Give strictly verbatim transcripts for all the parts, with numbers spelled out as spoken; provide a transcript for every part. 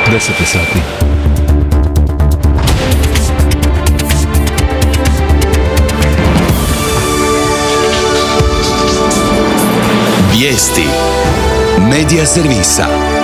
deset sati. Vijesti Medija servisa.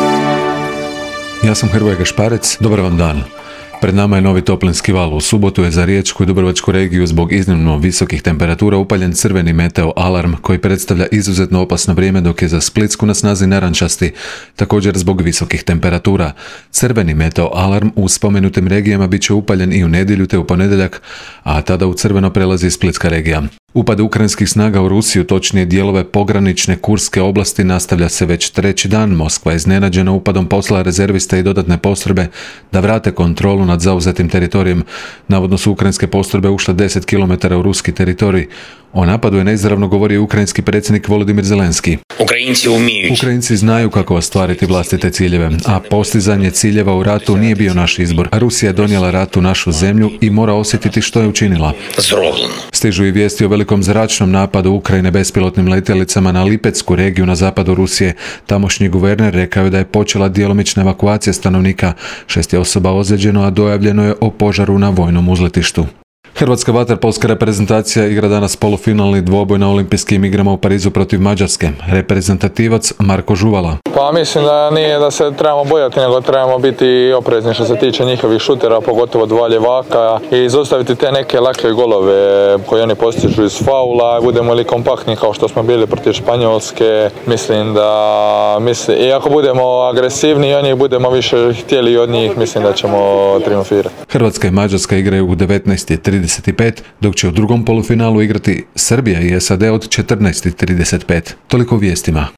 Ja sam Hrvoje Gašparec, dobar vam dan. Pred nama je novi toplinski val. U subotu je za Riječku i Dubrovačku regiju zbog iznimno visokih temperatura upaljen crveni meteo alarm koji predstavlja izuzetno opasno vrijeme, dok je za Splitsku na snazi narančasti, također zbog visokih temperatura. Crveni meteo alarm u spomenutim regijama bit će upaljen i u nedjelju te u ponedjeljak, a tada u crveno prelazi Splitska regija. Upad ukrajinskih snaga u Rusiju, točnije dijelove pogranične Kurske oblasti, nastavlja se već treći dan. Moskva je iznenađena upadom poslala rezerviste i dodatne postrojbe da vrate kontrolu nad zauzetim teritorijem. Navodno su ukrajinske postrojbe ušle deset kilometara u ruski teritorij. O napadu je neizravno govorio ukrajinski predsjednik Volodimir Zelenski. Ukrajinci umiju. Ukrajinci znaju kako ostvariti vlastite ciljeve, a postizanje ciljeva u ratu nije bio naš izbor. Rusija je donijela rat u našu zemlju i mora osjetiti što je učinila. Zrobljeno. Stižu i vijesti o velikom zračnom napadu Ukrajine bespilotnim letjelicama na Lipecku regiju na zapadu Rusije. Tamošnji guverner rekao je da je počela djelomična evakuacija stanovnika. Šest je osoba ozlijeđeno, a dojavljeno je o požaru na vojnom uzletištu. Hrvatska vaterpolska reprezentacija igra danas polufinalni dvoboj na olimpijskim igrama u Parizu protiv Mađarske. Reprezentativac Marko Žuvala. Pa mislim da nije da se trebamo bojati, nego trebamo biti oprezni što se tiče njihovih šutera, pogotovo dva ljevaka, i izostaviti te neke lake golove koje oni postižu iz faula. Budemo li kompaktni kao što smo bili protiv Španjolske, mislim da mislim, i ako budemo agresivni i oni budemo više htjeli od njih, mislim da ćemo triumfirati. Hrvatska i Mađarska igraju u devetnaest i trideset pet, dok će u drugom polufinalu igrati Srbija i S A D od četrnaest i trideset pet. Toliko u vijestima.